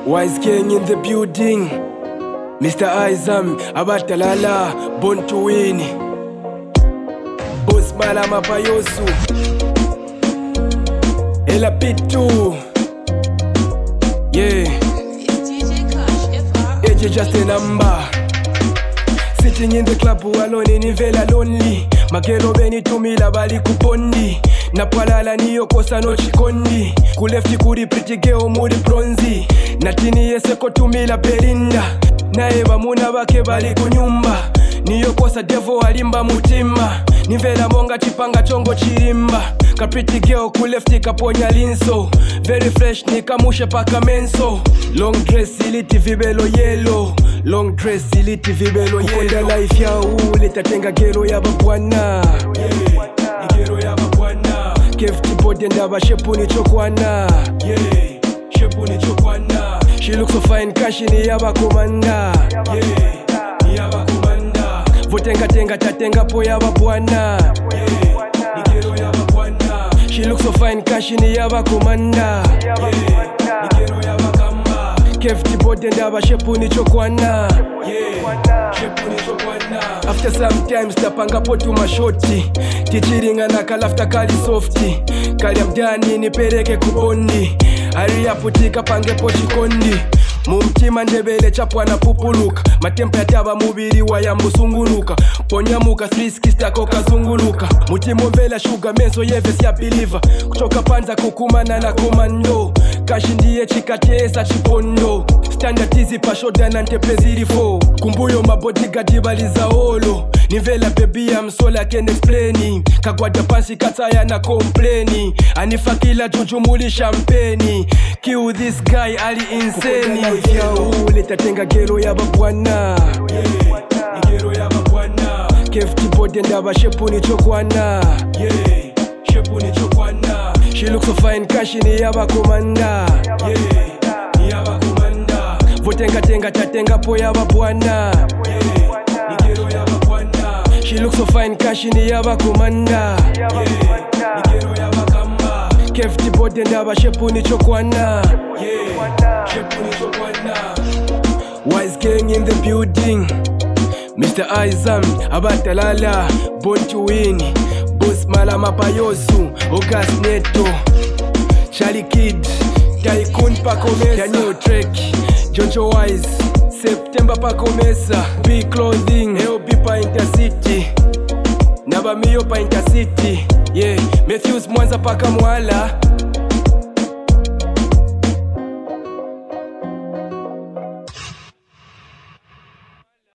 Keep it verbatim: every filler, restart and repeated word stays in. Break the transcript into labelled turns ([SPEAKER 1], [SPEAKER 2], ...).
[SPEAKER 1] Wise King in the building. Mister Izam, Abatalala, born to win. Boss Malama Payosu. Ella Pitu. Yeah. Age just a number. Sitting in the club alone in Vela lonely. Makelo beni tumila bali kupondi. Napalala niyo kosa no chikondi. Kulefti kuri pretty girl muri bronzi. Natini yeseko tumila Belinda. Naeba muna bake bali kunyumba. Niyo kosa devo alimba mutima. Nivela monga chipanga chongo chirimba. Ka pretty girl kulefti kaponya linso. Very fresh nikamushe paka menso. Long dress iliti vibelo yellow. Long dress iliti vibelo yellow. Kukonda life ya ule tatenga gero ya babwana. Yeah, ni gero ya babwana. Kefti body ndaba shepu ni chokwana. Yeah, shepu ni chokwana. She looks so fine kashi ni yaba komanda. Yeah, ni yaba komanda. Votenga tenga tatenga po yaba bwana. Yeah, ni gero yaba bwana. She looks so fine kashi ni yaba komanda. Yeah, ni gero yaba kamba. Kefti body ndaba shepu ni chokwana. Yeah, shepu ni chokwana. After sometimes tapanga potu mashoti. Tichiringa na kalafta kali softi. Kali amdani nipeleke kubondi. Hurry up utika pange pochikondi. Mumtima ndebele chapwa na pupuluka. Matempa yataba mubiri waya musunguluka. Ponyamuka three sixty koka zunguluka. Mutimo vela sugar menso yeves ya believer. Kutoka panza kukumana na komando. Kashi ndiye chikatesa chipondo. Standard easy pa shoda na ntepeziri fo. Kumbuyo mabodyguard baliza olo. Nivela baby I'm sola can explain. Kagwada pansi kataya na complaini. Anifakila jujumuli champagne. Kill this guy ali insane. Life ya ule tatenga gero ya babwana. Yeah, ni gero ya babwana. Kefti body ndaba shepu ni chokwana. Yeah, shepu ni chokwana. She looks so fine kashi ni yaba komanda. Yeah, ni yaba komanda. Votenga tenga tatenga po yaba bwana. Yeah, ni gero yaba bwana. She looks so fine kashi ni yaba komanda. Yeah, ni gero yaba kamba. Kefti body ndaba shepu ni chokwana. Yeah, shepu ni chokwana. Wise King in the building. Mister Izam, Abatalala, born to win. Boss Malama Payosu, August Neto, Charlie Kid, Tycoon Pakomesa, Daniel Trek, Jojo Wise, September Pakomesa, Big Clothing, L B pa Intercity, Nabamio pa Intercity, yeah, Matthews Mwanza paka Mwala.